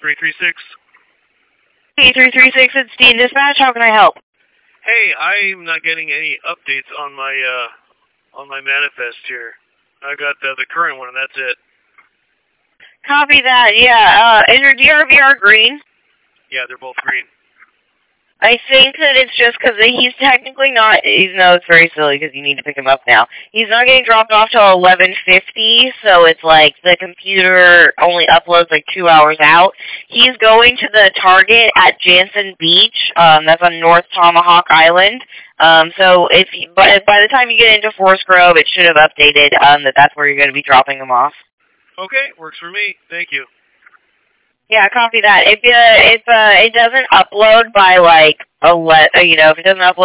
336. P336, it's Dean Dispatch. How can I help? Hey, I'm not getting any updates on my manifest here. I got the current one, and that's it. Copy that, yeah. Is your DRVR green? Yeah, they're both green. I think that it's just because he's technically not, no, it's very silly because you need to pick him up now. He's not getting dropped off till 11:50, so it's like the computer only uploads like 2 hours out. He's going to the Target at Jansen Beach, that's on North Tomahawk Island. So by the time you get into Forest Grove, it should have updated that's where you're going to be dropping him off. Okay, works for me. Thank you. Yeah, copy that. If it doesn't upload by like if it doesn't upload